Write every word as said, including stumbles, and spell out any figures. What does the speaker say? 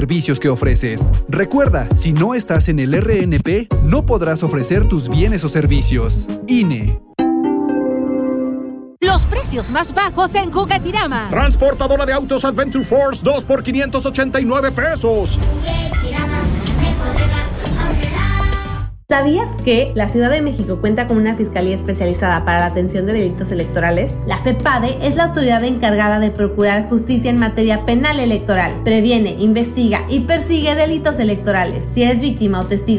servicios que ofreces. Recuerda, si no estás en el R N P, no podrás ofrecer tus bienes o servicios. I N E. Los precios más bajos en Juguetirama. Transportadora de autos Adventure Force dos por quinientos ochenta y nueve pesos. ¿Sabías que la Ciudad de México cuenta con una fiscalía especializada para la atención de delitos electorales? La FEPADE es la autoridad encargada de procurar justicia en materia penal electoral. Previene, investiga y persigue delitos electorales. Si eres víctima o testigo